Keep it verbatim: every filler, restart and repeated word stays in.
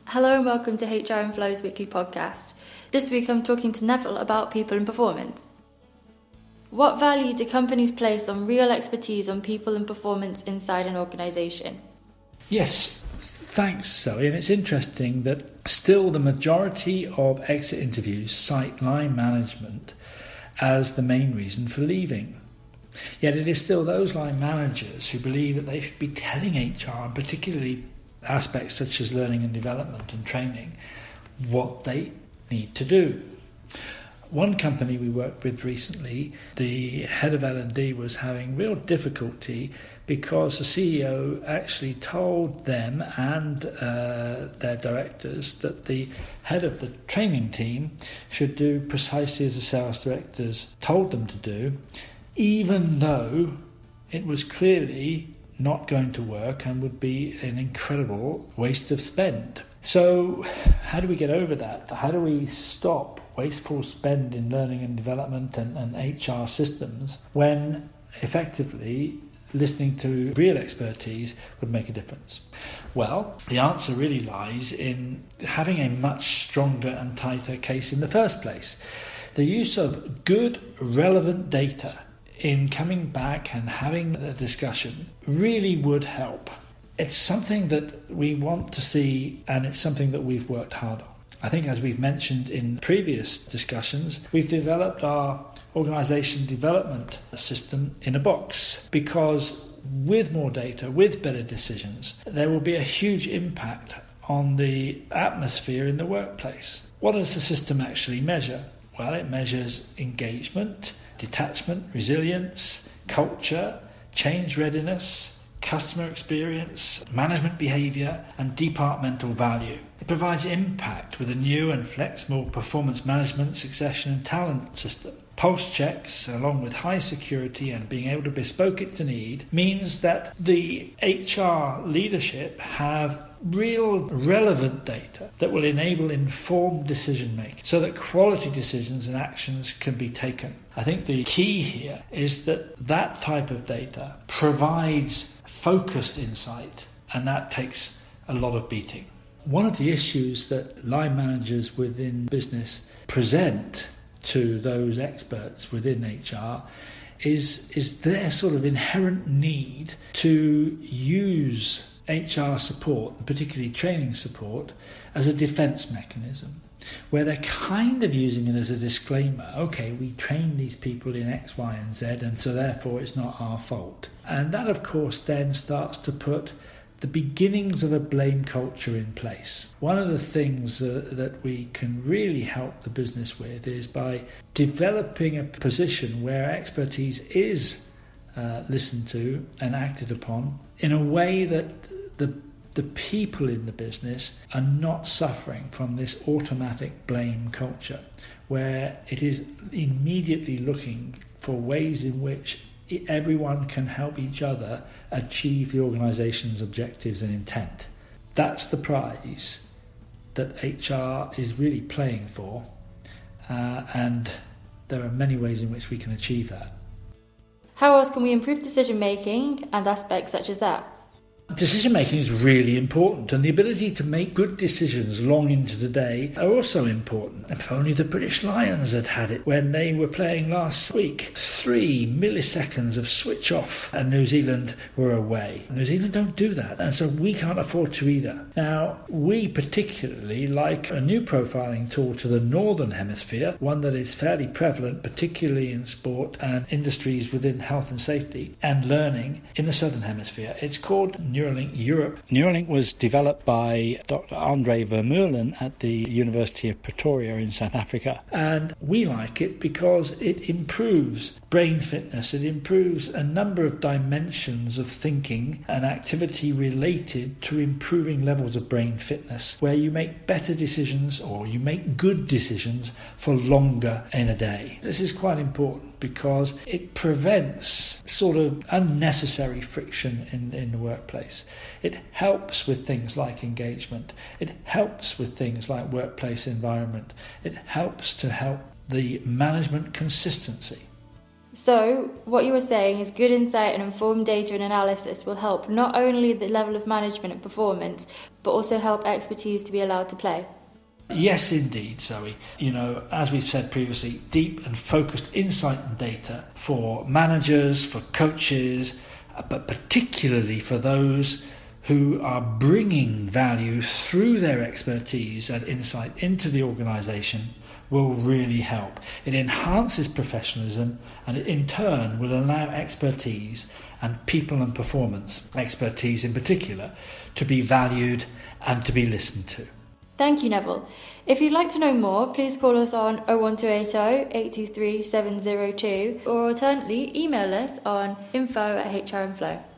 Hello and welcome to H R and Flow's weekly podcast. This week I'm talking to Neville about people and performance. What value do companies place on real expertise on people and performance inside an organisation? Yes, thanks Zoe. And it's interesting that still the majority of exit interviews cite line management as the main reason for leaving. Yet it is still those line managers who believe that they should be telling H R, and particularly aspects such as learning and development and training, what they need to do. One company we worked with recently, the head of L and D was having real difficulty because the C E O actually told them and uh, their directors that the head of the training team should do precisely as the sales directors told them to do, even though it was clearly not going to work and would be an incredible waste of spend. So how do we get over that? How do we stop wasteful spend in learning and development and, and H R systems when effectively listening to real expertise would make a difference? Well, the answer really lies in having a much stronger and tighter case in the first place. The use of good, relevant data in coming back and having a discussion really would help. It's something that we want to see, and it's something that we've worked hard on. I think, as we've mentioned in previous discussions, we've developed our organisation development system in a box, because with more data, with better decisions, there will be a huge impact on the atmosphere in the workplace. What does the system actually measure? Well, it measures engagement, detachment, resilience, culture, change readiness, customer experience, management behaviour, and departmental value. It provides impact with a new and flexible performance management, succession and talent system. Pulse checks, along with high security and being able to bespoke it to need, means that the H R leadership have real relevant data that will enable informed decision making so that quality decisions and actions can be taken. I think the key here is that that type of data provides focused insight, and that takes a lot of beating. One of the issues that line managers within business present to those experts within H R is, is their sort of inherent need to use H R support, and particularly training support, as a defence mechanism, where they're kind of using it as a disclaimer. Okay, we train these people in X, Y and Z, and so therefore it's not our fault. And that, of course, then starts to put the beginnings of a blame culture in place. One of the things uh, that we can really help the business with is by developing a position where expertise is uh, listened to and acted upon in a way that the the people in the business are not suffering from this automatic blame culture, where it is immediately looking for ways in which everyone can help each other achieve the organisation's objectives and intent. That's the prize that H R is really playing for, uh, and there are many ways in which we can achieve that. How else can we improve decision making and aspects such as that? Decision making is really important, and the ability to make good decisions long into the day are also important. If only the British Lions had had it when they were playing last week. Three milliseconds of switch off and New Zealand were away. New Zealand don't do that, and so we can't afford to either. Now, we particularly like a new profiling tool to the Northern Hemisphere, one that is fairly prevalent, particularly in sport and industries within health and safety and learning in the Southern Hemisphere. It's called Neuralink Europe. Neuralink was developed by Doctor Andre Vermeulen at the University of Pretoria in South Africa. And we like it because it improves brain fitness. It improves a number of dimensions of thinking and activity related to improving levels of brain fitness, where you make better decisions or you make good decisions for longer in a day. This is quite important because it prevents sort of unnecessary friction in, in the workplace. It helps with things like engagement. It helps with things like workplace environment. It helps to help the management consistency. So, what you were saying is good insight and informed data and analysis will help not only the level of management and performance, but also help expertise to be allowed to play. Yes, indeed, Zoe. You know, as we've said previously, deep and focused insight and data for managers, for coaches, but particularly for those who are bringing value through their expertise and insight into the organisation will really help. It enhances professionalism and it in turn will allow expertise and people and performance, expertise in particular, to be valued and to be listened to. Thank you, Neville. If you'd like to know more, please call us on oh one two eight oh, eight two three, seven oh two or alternately email us on info at H R M Flow.